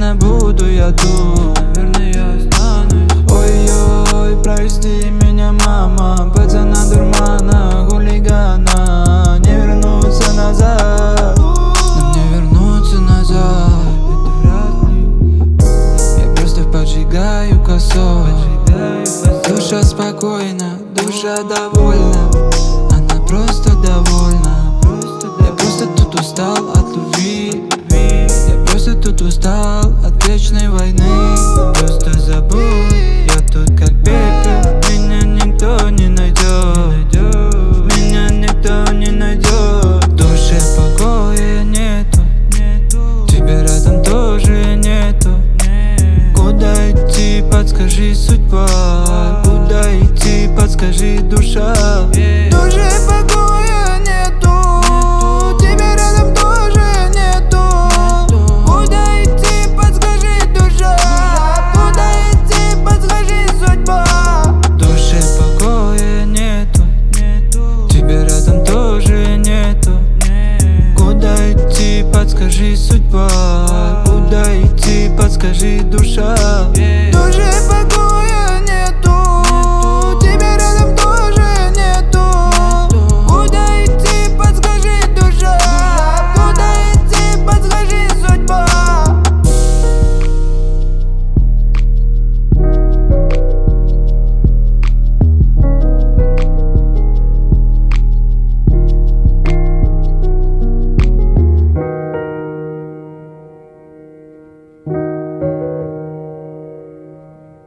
наверное, буду я тут. Наверное, я останусь. Ой-ой, прости меня, мама. Пацана, дурмана, хулигана не вернуться назад. Нам не вернуться назад. Это вряд ли. Я просто поджигаю косой. Душа спокойна, душа довольна. Она просто довольна. Я просто тут устал от любви. Я просто тут устал от вечной войны. Просто забудь, я тут как пепел. Меня никто не найдет. Меня никто не найдет. В душе покоя нету. Тебе рядом тоже нету. Куда идти, подскажи, судьба. Куда идти, подскажи, душа. В душе покоя нету. Тебе рядом тоже нету. Куда идти, подскажи, душа. Куда идти, подскажи, судьба. В душе покоя нету. Тебе рядом тоже нету. Куда идти, подскажи, судьба. Куда идти, подскажи, душа.